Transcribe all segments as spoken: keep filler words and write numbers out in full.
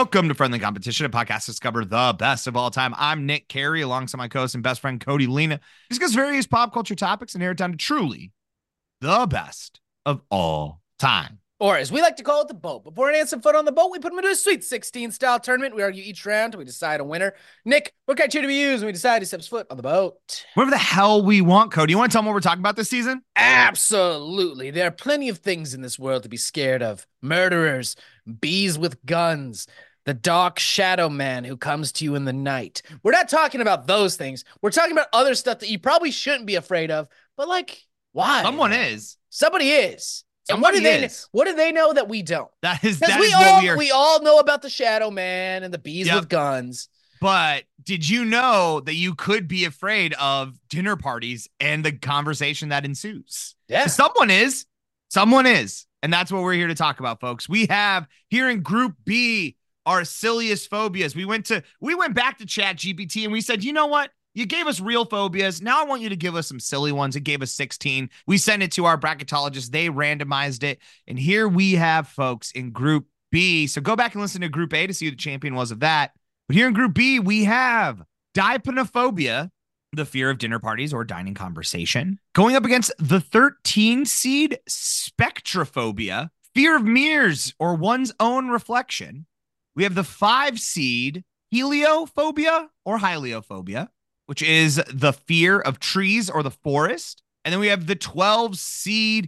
Welcome to Friendly Competition, a podcast to discover the best of all time. I'm Nick Carey, alongside my co-host and best friend Cody Lena. Discuss various pop culture topics and narrow it down to truly the best of all time. Or as we like to call it, the boat. Before an answer foot on the boat, we put them into a Sweet sixteen style tournament. We argue each round till we decide a winner. Nick, what criteria do we use when we decide who steps foot on the boat? Whatever the hell we want, Cody. You want to tell them what we're talking about this season? Absolutely. There are plenty of things in this world to be scared of. Murderers, bees with guns, the dark shadow man who comes to you in the night. We're not talking about those things. We're talking about other stuff that you probably shouldn't be afraid of. But like, why? Someone is. Somebody is. And Somebody what do they is. what do they know that we don't? That is that we is all what we are. we all know about the Shadow Man and the bees Yep. with guns. But did you know that you could be afraid of dinner parties and the conversation that ensues? Yeah. Someone is. Someone is. And that's what we're here to talk about, folks. We have here in Group B our silliest phobias. We went to we went back to Chat G P T and we said, you know what? You gave us real phobias. Now I want you to give us some silly ones. It gave us sixteen. We sent it to our bracketologist. They randomized it. And here we have folks in Group B. So go back and listen to Group A to see who the champion was of that. But here in Group B, we have Dipanophobia, the fear of dinner parties or dining conversation, going up against the thirteen seed Spectrophobia, fear of mirrors or one's own reflection. We have the five seed Heliophobia or Hyleophobia, which is the fear of trees or the forest. And then we have the twelve seed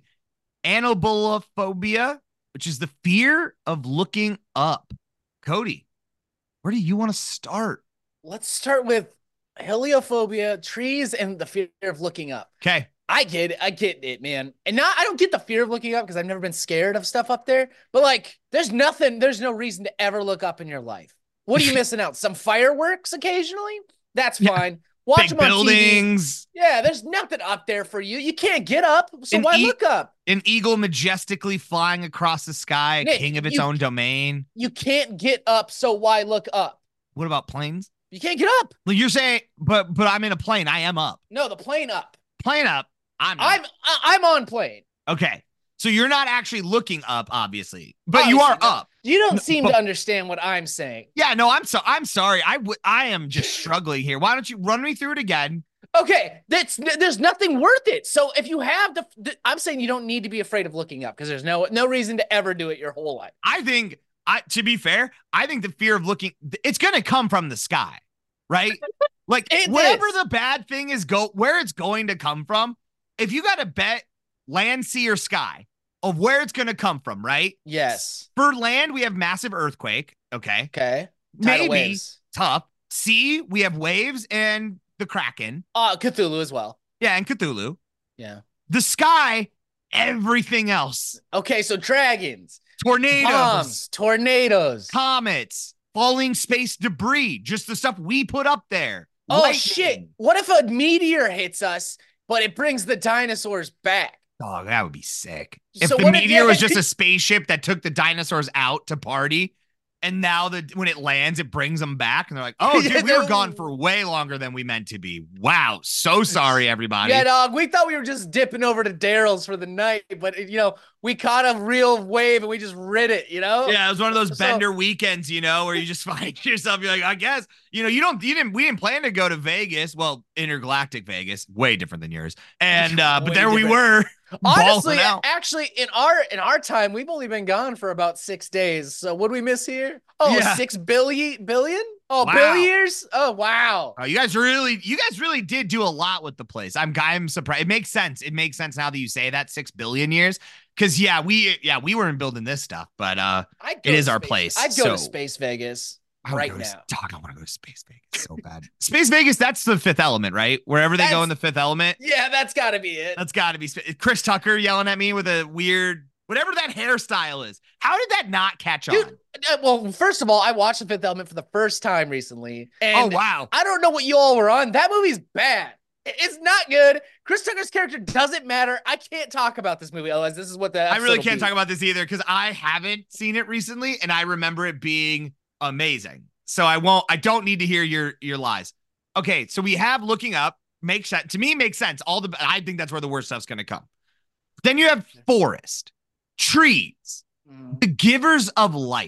Anabolophobia, which is the fear of looking up. Cody, where do you want to start? Let's start with heliophobia, trees, and the fear of looking up. Okay. I get it. I get it, man. And now I don't get the fear of looking up because I've never been scared of stuff up there. But like, there's nothing, there's no reason to ever look up in your life. What are you missing out? Some fireworks occasionally? That's Yeah. fine. Watch Big them on buildings. T V. Yeah, there's nothing up there for you. You can't get up, so An why e- look up? An eagle majestically flying across the sky, a Nick, king of its you- own domain. You can't get up, so why look up? What about planes? You can't get up. Like you're saying, but but I'm in a plane. I am up. No, the plane up. Plane up. I'm up. I'm I- I'm on plane. Okay. So you're not actually looking up, obviously, but you are Obviously, no. up. You don't No, seem but- to understand what I'm saying. Yeah, no, I'm so I'm sorry. I would I am just struggling here. Why don't you run me through it again? Okay, that's there's nothing worth it. So if you have the, the I'm saying you don't need to be afraid of looking up because there's no no reason to ever do it your whole life. I think I to be fair, I think the fear of looking it's gonna come from the sky, right? Like It whatever is. the bad thing is go where it's going to come from. If you got to bet land, sea, or sky of where it's gonna come from, right? Yes. For land, we have massive earthquake. Okay. Okay. Tidal Maybe waves. tough. Sea, we have waves and the Kraken. Uh, Cthulhu as well. Yeah, and Cthulhu. Yeah. The sky, everything else. Okay, so dragons, Tornadoes, bombs, tornadoes. comets, falling space debris, just the stuff we put up there. Oh Lightning. shit! What if a meteor hits us, but it brings the dinosaurs back? Oh, that would be sick. If So the what if- meteor yeah, was but just could- a spaceship that took the dinosaurs out to party, and now that when it lands, it brings them back, and they're like, "Oh, dude, Yeah, we were they- gone for way longer than we meant to be." Wow, so sorry, everybody. Yeah, dog. We thought we were just dipping over to Daryl's for the night, but you know, we caught a real wave and we just rid it. You know? Yeah, it was one of those So- bender weekends, you know, where you just find yourself. You're like, I guess, you know, you don't, you didn't, we didn't plan to go to Vegas. Well, intergalactic Vegas, way different than yours. And, uh, but Way there we different. were. Honestly, balling out. actually, in our in our time, we've only been gone for about six days. So what do we miss here? Oh, Yeah. six billion billion? Oh, Wow. bill years? Oh, wow. Oh, you guys really, you guys really did do a lot with the place. I'm, I'm surprised. It makes sense. It makes sense now that you say that six billion years. Cause yeah, we, yeah, we weren't building this stuff, but, uh, I'd go it to is our space- place, I'd go so- to Space Vegas I would right go to- now. Dog, I want to go to Space Vegas so bad. Space Vegas, that's the Fifth Element, right? Wherever they go That's- in the Fifth Element. Yeah, that's got to be it. That's got to be Sp- Chris Tucker yelling at me with a weird, whatever that hairstyle is. How did that not catch on? Dude, uh, well, first of all, I watched The Fifth Element for the first time recently. And Oh, wow. I don't know what you all were on. That movie's bad. I- It's not good. Chris Tucker's character doesn't matter. I can't talk about this movie, otherwise this is what the I really episode will can't be. talk about this either because I haven't seen it recently and I remember it being amazing. So I won't, I don't need to hear your, your lies. Okay. So we have Looking Up. Makes sense. To me, makes sense. All the, I think that's where the worst stuff's going to come. Then you have forest, trees, Mm. the givers of light.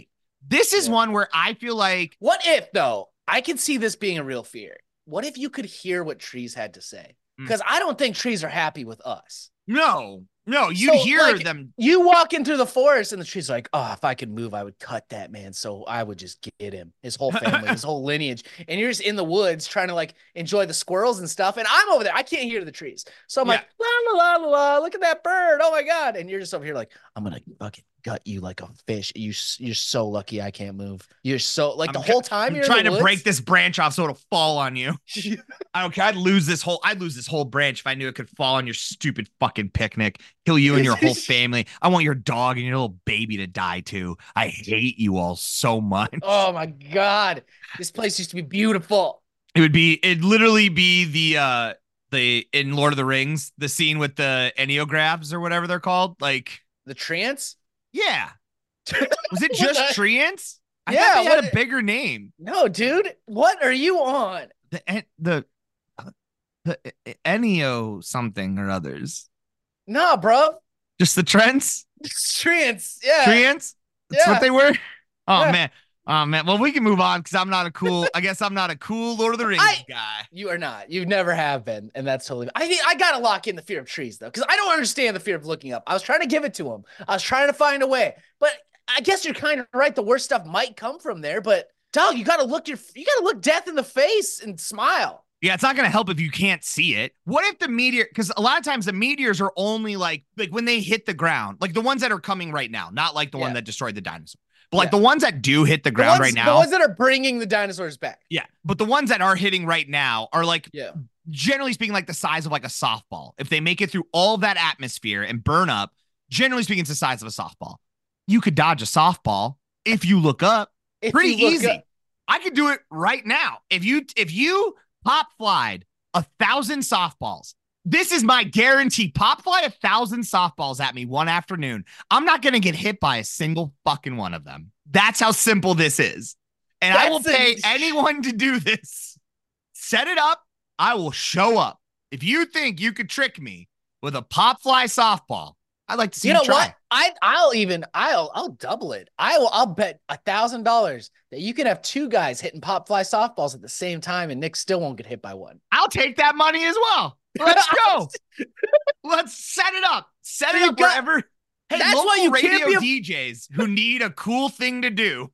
This is Yeah. one where I feel like, What if, though, I can see this being a real fear. What if you could hear what trees had to say? Because I don't think trees are happy with us. no, no, you'd So, hear like, them. You walk into the forest and the tree's like, oh, if I could move, I would cut that man. So I would just get him, his whole family, his whole lineage. And you're just in the woods trying to like enjoy the squirrels and stuff. And I'm over there. I can't hear the trees. So I'm Yeah. like, la, la, la, la, la, look at that bird. Oh my God. And you're just over here like, I'm going to fucking gut you like a fish. You, you're so lucky I can't move. You're so, like the I'm whole cu- time I'm you're trying in the to woods, break this branch off so it'll fall on you. I don't care. I'd lose this whole, I'd lose this whole branch if I knew it could fall on your stupid fucking picnic, kill you and your whole family. I want your dog and your little baby to die too. I hate you all so much. Oh my God. This place used to be beautiful. It would be, it'd literally be the, uh, the, in Lord of the Rings, the scene with the Enneagrams or whatever they're called. Like, The trance? yeah. Was it just What the- treants? I Yeah, thought they had what- a bigger name. No, dude. What are you on? The, en- the, the Ennio something or others. Nah, bro. Just the Trents? Trance. Yeah. Treants? That's Yeah. what they were? Oh, Yeah. man. Oh, man. Well, we can move on because I'm not a cool, I guess I'm not a cool Lord of the Rings I- guy. You are not. You never have been, and that's totally. I think I gotta lock in the fear of trees though, because I don't understand the fear of looking up. I was trying to give it to him. I was trying to find a way, but I guess you're kind of right. The worst stuff might come from there, but dog, you gotta look your, you gotta look death in the face and smile. Yeah, it's not going to help if you can't see it. What if the meteor, because a lot of times the meteors are only like, like when they hit the ground, like the ones that are coming right now, not like the one Yeah. that destroyed the dinosaur, but like Yeah. the ones that do hit the The ground ones, right the now. ones that are bringing the dinosaurs back. Yeah, but the ones that are hitting right now are like, Yeah. generally speaking, like the size of like a softball. If they make it through all that atmosphere and burn up, generally speaking, it's the size of a softball. You could dodge a softball if you look up. If Pretty you look easy. up- I could do it right now. If you if you pop flied a thousand softballs, this is my guarantee. Pop fly a thousand softballs at me one afternoon. I'm not gonna get hit by a single fucking one of them. That's how simple this is. And I will That's a- pay anyone to do this. Set it up. I will show up. If you think you could trick me with a pop fly softball, I'd like to see You you, know try. what? I I'll even I'll I'll double it. I will I'll bet a thousand dollars that you can have two guys hitting pop fly softballs at the same time, and Nick still won't get hit by one. I'll take that money as well. Let's go. Let's set it up. Set So it you up got- wherever. Hey, That's local why you can't radio be D Js who need a cool thing to do.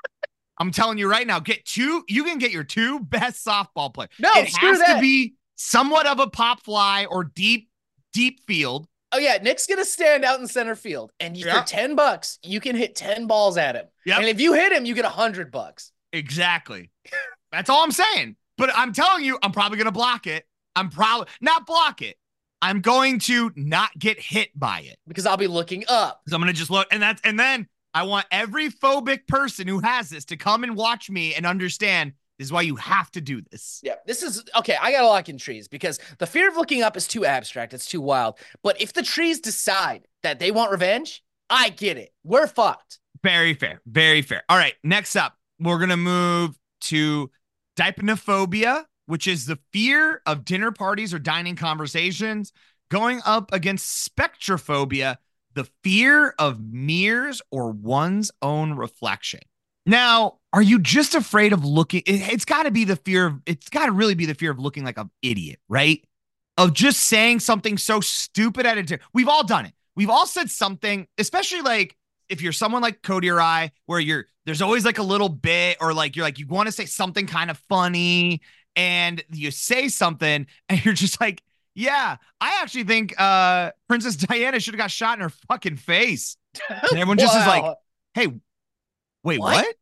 I'm telling you right now, get two. You can get your two best softball players. No, it screw has that. to be somewhat of a pop fly or deep, deep field. Oh yeah, Nick's gonna stand out in center field, and you, Yeah. for ten bucks, you can hit ten balls at him. Yep. And if you hit him, you get a hundred bucks. Exactly. That's all I'm saying. But I'm telling you, I'm probably gonna block it. I'm probably not block it. I'm going to not get hit by it. Because I'll be looking up. So I'm gonna just look, and that's and then I want every phobic person who has this to come and watch me and understand this is why you have to do this. Yeah, this is okay. I gotta lock in trees because the fear of looking up is too abstract. It's too wild. But if the trees decide that they want revenge, I get it. We're fucked. Very fair. Very fair. All right. Next up, we're gonna move to dipnophobia, which is the fear of dinner parties or dining conversations, going up against spectrophobia, the fear of mirrors or one's own reflection. Now, are you just afraid of looking? It, it's got to be the fear of, it's got to really be the fear of looking like an idiot, right? Of just saying something so stupid at a dinner. We've all done it. We've all said something, especially like if you're someone like Cody or I, where you're, there's always like a little bit, or like you're like, you want to say something kind of funny and you say something and you're just like, yeah, I actually think uh, Princess Diana should have got shot in her fucking face. And everyone just is like, Wow. hey, wait, What? what?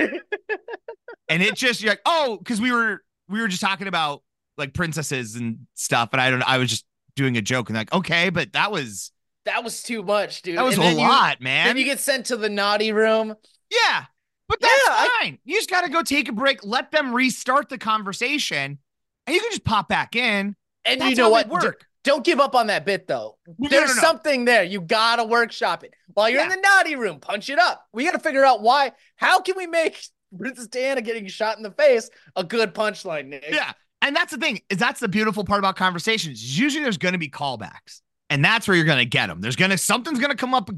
And it just, you're like, oh, because we were we were just talking about like princesses and stuff, and I don't I was just doing a joke and like, okay, but that was That was too much, dude. that was And a then you- lot, man. Then you get sent to the naughty room. Yeah, but that's Yeah, I- fine. You just got to go take a break, let them restart the conversation, and you can just pop back in. And That's you know how what? they work. D- Don't give up on that bit though. no, There's no, no. something there. You gotta workshop it. While you're in Yeah. the naughty room, punch it up. We gotta figure out why. How can we make Princess Diana getting shot in the face a good punchline, Nick? Yeah, and that's the thing is that's the beautiful part about conversations. Is usually there's going to be callbacks, and that's where you're going to get them. There's going to something's going to come up again.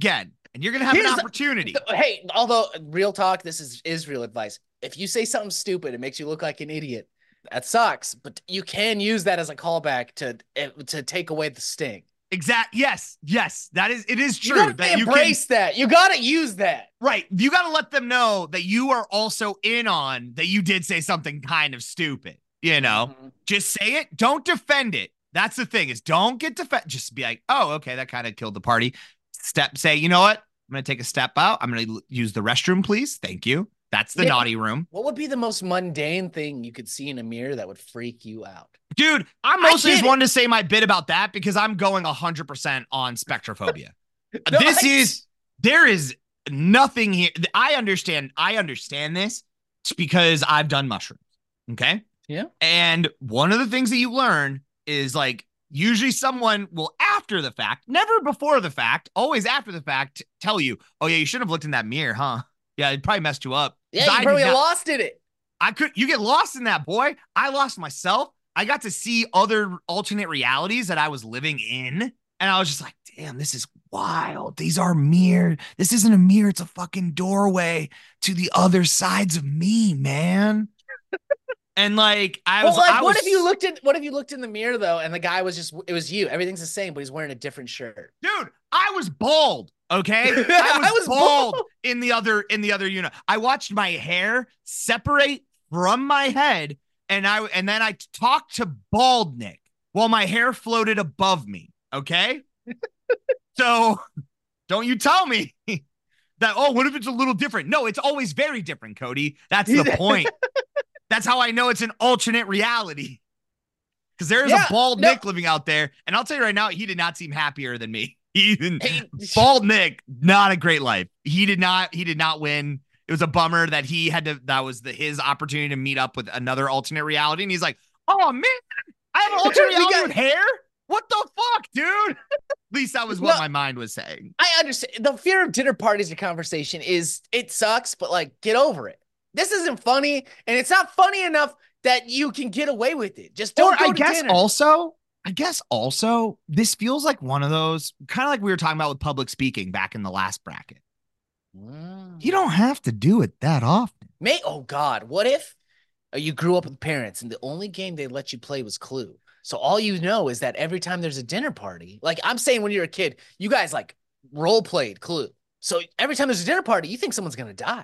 and you're gonna have Here's an the- opportunity. the- hey, although real talk, this is is real advice. If you say something stupid, it makes you look like an idiot. That sucks, but you can use that as a callback to eh, to take away the sting. Exact. Yes. Yes. That is. It is true. You gotta that you embrace can, that. You gotta use that. right. You got to let them know that you are also in on that. You did say something kind of stupid. You know, Mhm. just say it. Don't defend it. That's the thing is don't get defend. Just be like, oh, okay, that kind of killed the party. Step. Say, you know what? I'm gonna take a step out. I'm gonna l- use the restroom, please. Thank you. That's the Yeah. naughty room. What would be the most mundane thing you could see in a mirror that would freak you out? Dude, I I mostly get just it. wanted to say my bit about that because I'm going one hundred percent on spectrophobia. No, this I- is, there is nothing here. I understand. I understand this because I've done mushrooms. Okay. Yeah. And one of the things that you learn is like, usually someone will, after the fact, never before the fact, always after the fact, tell you, oh, yeah, you should have looked in that mirror, huh? Yeah, it probably messed you up. 'Cause Yeah, you I did probably not- lost in it. I could, you get lost in that, boy. I lost myself. I got to see other alternate realities that I was living in. And I was just like, damn, this is wild. These are mirror. This isn't a mirror. It's a fucking doorway to the other sides of me, man. And like, I was Well, like, I what was, if you looked in? What if you looked in the mirror though, and the guy was just—it was you. Everything's the same, but he's wearing a different shirt. dude, I was bald. Okay. I was, I was bald, bald. in the other, in the other unit. I watched my hair separate from my head. And I, and then I talked to bald Nick while my hair floated above me. Okay. So don't you tell me that, oh, what if it's a little different? No, it's always very different, Cody. That's the point. That's how I know it's an alternate reality. Because there's Yeah, a bald no. Nick living out there. And I'll tell you right now, he did not seem happier than me. He didn't, Hey, bald Nick, not a great life. He did not, he did not win. It was a bummer that he had to, that was the, his opportunity to meet up with another alternate reality. And he's like, oh man, I have an alternate We reality got- with hair? What the fuck, dude? At least that was what No. my mind was saying. I understand. The fear of dinner parties or conversation is it sucks, but like get over it. This isn't funny, and it's not funny enough that you can get away with it. Just don't Or go I to guess dinner. also, I guess also, this feels like one of those, kind of like we were talking about with public speaking back in the last bracket. Mm. You don't have to do it that often. May oh God, what if uh, you grew up with parents and the only game they let you play was Clue? So all you know is that every time there's a dinner party, like I'm saying when you're a kid, you guys like role played Clue. So every time there's a dinner party, you think someone's gonna die.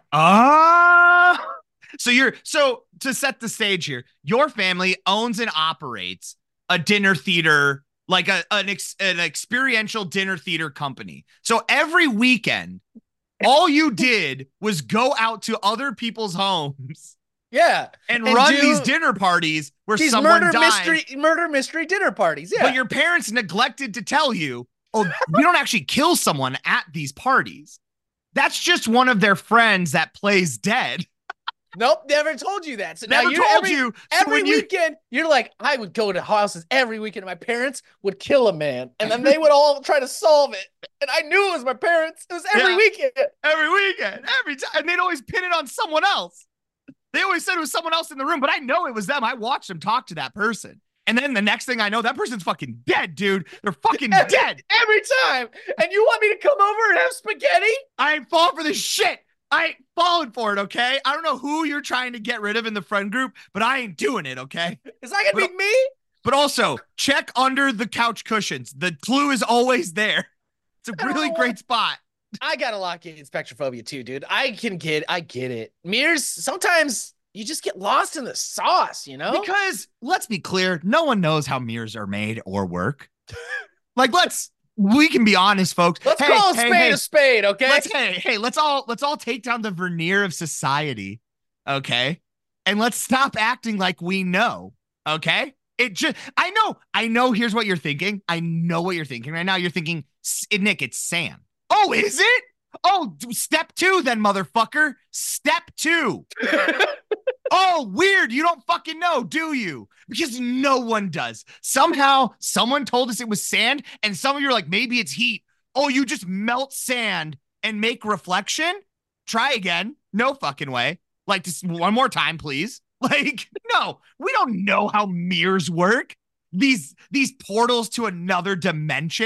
Ah, so you're so to set the stage here, your family owns and operates a dinner theater, like a an, ex, an experiential dinner theater company. So every weekend, all you did was go out to other people's homes Yeah. and, And run do these dinner parties where These someone murder died. mystery murder mystery dinner parties. Yeah. But your parents neglected to tell you, oh, we don't actually kill someone at these parties. That's just one of their friends that plays dead. Nope, never told you that. So now Never you're told every, you. So Every when you, weekend, you're like, I would go to houses every weekend. And my parents would kill a man, and then they would all try to solve it. And I knew it was my parents. It was every Yeah. weekend. every weekend, every time, and they'd always pin it on someone else. They always said it was someone else in the room, but I know it was them. I watched them talk to that person. And then the next thing I know, that person's fucking dead, dude. They're fucking Every- dead. Every time. And you want me to come over and have spaghetti? I ain't falling for this shit. I ain't falling for it, okay? I don't know who you're trying to get rid of in the friend group, but I ain't doing it, okay? Is that gonna But- be me? But also, check under the couch cushions. The clue is always there. It's a I don't really know great spot. I gotta lock in spectrophobia too, dude. I can get I get it. Mirrors, sometimes you just get lost in the sauce, you know? Because let's be clear, no one knows how mirrors are made or work. Like, let's we can be honest, folks. Let's Hey, call a hey, spade hey, a spade, okay? Let's hey, hey, let's all let's all take down the veneer of society, okay? And let's stop acting like we know, okay? It just I know, I know here's what you're thinking. I know what you're thinking right now. You're thinking, "S- Nick, it's sand. Oh, is it? Oh, d- step two then, motherfucker. Step two. Oh, weird. You don't fucking know, do you? Because no one does. Somehow, someone told us it was sand, and some of you are like, maybe it's heat. Oh, you just melt sand and make reflection? Try again. No fucking way. Like, just one more time, please. Like, no, we don't know how mirrors work. These these portals to another dimension.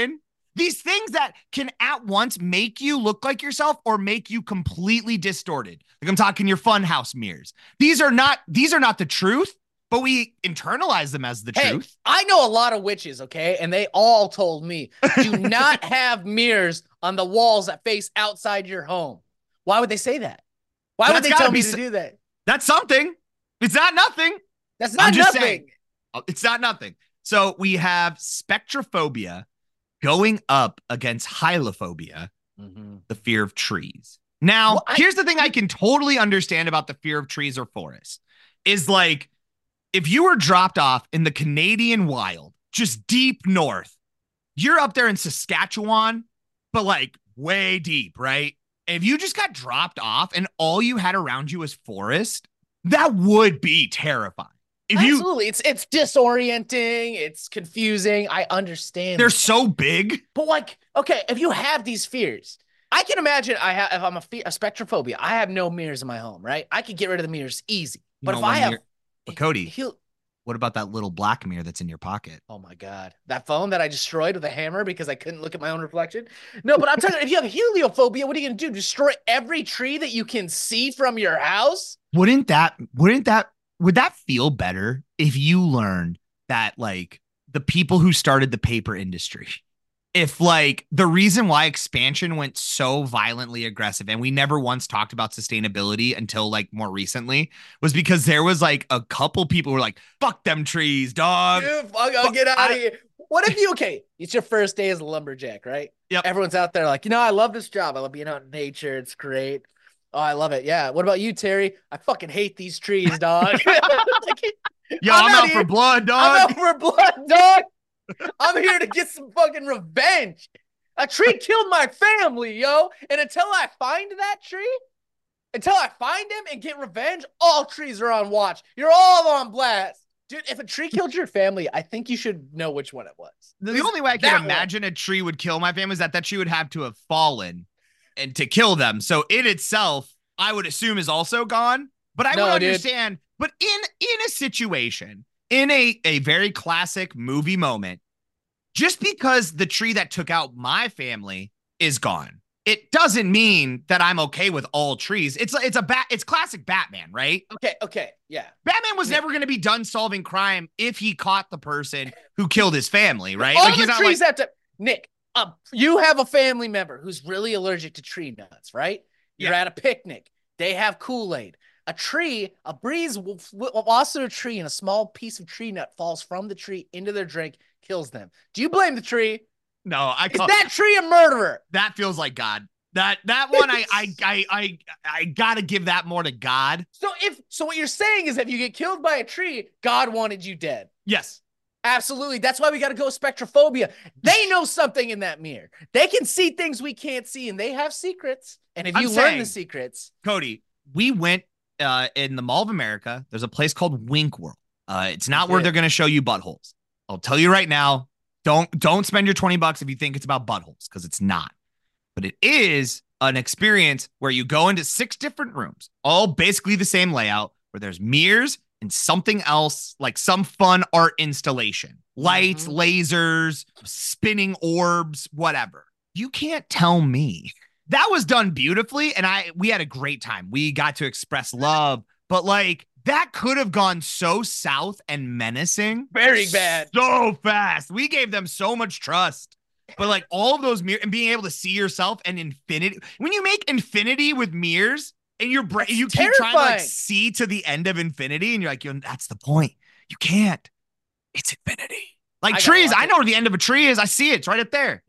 These things that can at once make you look like yourself or make you completely distorted. Like I'm talking your funhouse mirrors. These are not, these are not the truth, but we internalize them as the hey, truth. I know a lot of witches, okay? And they all told me, do not have mirrors on the walls that face outside your home. Why would they say that? Why That's would they gotta tell be me to s- do that? That's something. It's not nothing. That's I'm not just nothing. saying. It's not nothing. So we have spectrophobia going up against hylophobia, Mm-hmm. the fear of trees. Now, Well, I- here's the thing I can totally understand about the fear of trees or forests is like, if you were dropped off in the Canadian wild, just deep north, you're up there in Saskatchewan, but like way deep, right? If you just got dropped off and all you had around you was forest, that would be terrifying. If you, Absolutely. It's it's disorienting, it's confusing. I understand. they're that. so big. But like, okay, if you have these fears, I can imagine I have if I'm a, fe- a spectrophobia, I have no mirrors in my home, right? I could get rid of the mirrors easy. You But know, if I one have mirror- But Cody, he'll what about that little black mirror that's in your pocket? oh my God. That phone that I destroyed with a hammer because I couldn't look at my own reflection. No, but I'm telling you, if you have heliophobia, what are you gonna do? Destroy every tree that you can see from your house? Wouldn't that, wouldn't that, would that feel better if you learned that like the people who started the paper industry, if like the reason why expansion went so violently aggressive and we never once talked about sustainability until like more recently was because there was like a couple people who were like, fuck them trees, dog. Dude, fuck, I'll Fuck, get out I- of here. What if you, okay, it's your first day as a lumberjack, right? Yep. Everyone's out there like, you know, I love this job. I love being out in nature. It's great. Oh, I love it. Yeah. What about you, Terry? I fucking hate these trees, dog. Like, Yo, I'm, I'm out out for here- blood, I'm dog. out for blood, dog. I'm here to get some fucking revenge. A tree killed my family, yo. And until I find that tree, until I find him and get revenge, all trees are on watch. You're all on blast. Dude, if a tree killed your family, I think you should know which one it was. The only way I That can one. imagine a tree would kill my family is that that tree would have to have fallen and to kill them. So it itself, I would assume, is also gone. But I No, would dude. understand. But in in a situation, in a, a very classic movie moment, just because the tree that took out my family is gone, it doesn't mean that I'm okay with all trees. It's it's a bat. It's classic Batman, right? Okay, okay, yeah. Batman was Yeah. never going to be done solving crime if he caught the person who killed his family, right? All Like the he's not trees like, have to. Nick, uh, you have a family member who's really allergic to tree nuts, right? You're Yeah. at a picnic. They have Kool-Aid. A tree, a breeze will lost a tree, and a small piece of tree nut falls from the tree into their drink, kills them. Do you blame the tree? no, I Is call that tree a murderer? that feels like God. That that one, I I I I I gotta give that more to God. So if so, what you're saying is if you get killed by a tree, God wanted you dead. Yes, Absolutely. That's why we got to go spectrophobia. They know something in that mirror. They can see things we can't see, and they have secrets. And if I'm you learn saying- the secrets, Cody, we went uh, in the Mall of America. There's a place called Wink World. Uh, it's not where did. they're going to show you buttholes. I'll tell you right now. Don't don't spend your twenty bucks if you think it's about buttholes, because it's not. But it is an experience where you go into six different rooms, all basically the same layout, where there's mirrors and something else, like some fun art installation, lights, Mhm. lasers, spinning orbs, whatever. You can't tell me that was done beautifully, and I we had a great time. We got to express love, but like that could have gone so south and menacing very bad. so fast. We gave them so much trust. But like all of those mirrors and being able to see yourself and infinity, when you make infinity with mirrors and your brain, That's you keep trying to like terrifying. see to the end of infinity, and you're like, yo, that's the point. You can't. It's infinity. Like I gotta trees, watch I it. know where the end of a tree is. I see it. It's right up there.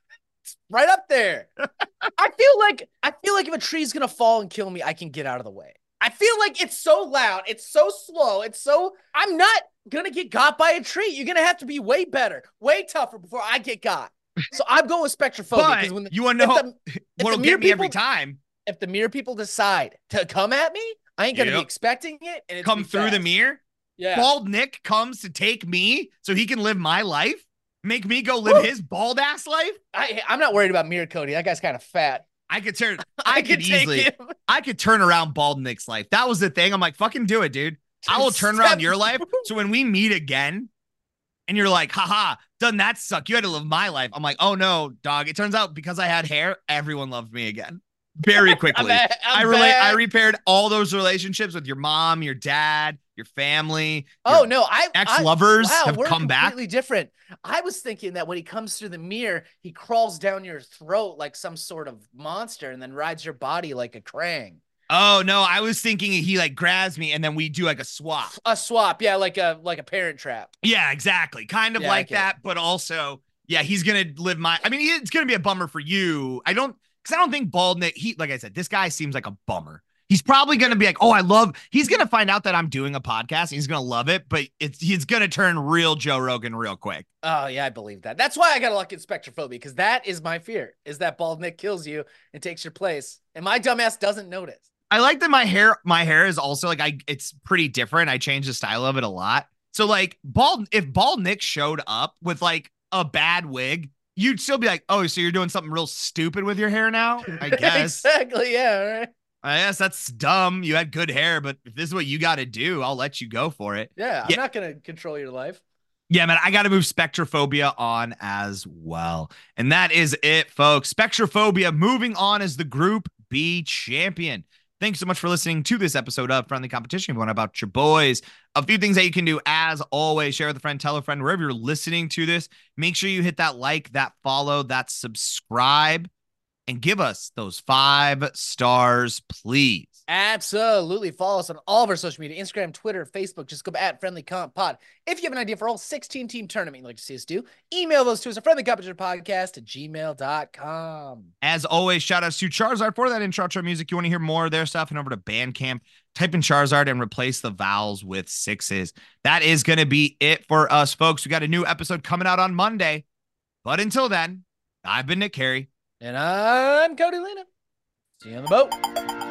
Right up there. I feel like I feel like if a tree's gonna fall and kill me, I can get out of the way. I feel like it's so loud, it's so slow, it's so I'm not gonna get got by a tree. You're gonna have to be way better, way tougher before I get got. So I'm going with spectrophobia because when But the, you want to if know the, if what'll the mirror get me every people- time? if the mirror people decide to come at me, I ain't gonna be Yep. expecting it. And it's Come gonna be through the fast. mirror. Yeah. Bald Nick comes to take me so he can live my life, make me go live Woo. his bald ass life. I, I'm not worried about Mirror Cody. That guy's kind of fat. I could turn. I, could take easily. him. I could turn around Bald Nick's life. That was the thing. I'm like, fucking do it, dude. I will turn around your life. So when we meet again, and you're like, haha, doesn't that suck? You had to live my life. I'm like, oh no, dog. It turns out because I had hair, everyone loved me again. Very quickly. I'm bad, I'm I relate. bad. I repaired all those relationships with your mom, your dad, your family. Oh your no, I ex-lovers I, wow, have we're come back. completely different. I was thinking that when he comes through the mirror, he crawls down your throat like some sort of monster and then rides your body like a Krang. Oh no, I was thinking he like grabs me and then we do like a swap. A swap, yeah, like a like a Parent Trap. Yeah, exactly. Kind of Yeah, like okay. that, but also, yeah, he's gonna live my. I mean, it's gonna be a bummer for you. I don't, because I don't think Bald Nick. He, like I said, this guy seems like a bummer. He's probably gonna be like, oh, I love. He's gonna find out that I'm doing a podcast. And he's gonna love it, but it's he's gonna turn real Joe Rogan real quick. Oh yeah, I believe that. That's why I got to look at spectrophobia, because that is my fear: is that Bald Nick kills you and takes your place, and my dumbass doesn't notice. I like that my hair, my hair is also like I. It's pretty different. I changed the style of it a lot. So like bald, if Bald Nick showed up with like a bad wig, you'd still be like, oh, so you're doing something real stupid with your hair now? I guess. Exactly. Yeah. Right. I guess that's dumb. You had good hair, but if this is what you got to do, I'll let you go for it. Yeah. I'm yeah. not gonna control your life. Yeah, man, I got to move Spectrophobia on as well. And that is it, folks. Spectrophobia moving on as the Group B champion. Thanks so much for listening to this episode of Friendly Competition. If you want about your boys, a few things that you can do, as always, share with a friend, tell a friend, wherever you're listening to this. Make sure you hit that like, that follow, that subscribe, and give us those five stars, please. Absolutely. Follow us on all of our social media, Instagram, Twitter, Facebook. Just go at Friendly Comp Pod. If you have an idea for all sixteen team tournament you'd like to see us do, email those to us at friendly competition podcast at gmail dot com. As always, shout outs to Charizard for that intro outro music. You want to hear more of their stuff, and over to Bandcamp, type in Charizard and replace the vowels with sixes. That is going to be it for us, folks. We got a new episode coming out on Monday. But until then, I've been Nick Carey. And I'm Cody Lena. See you on the boat.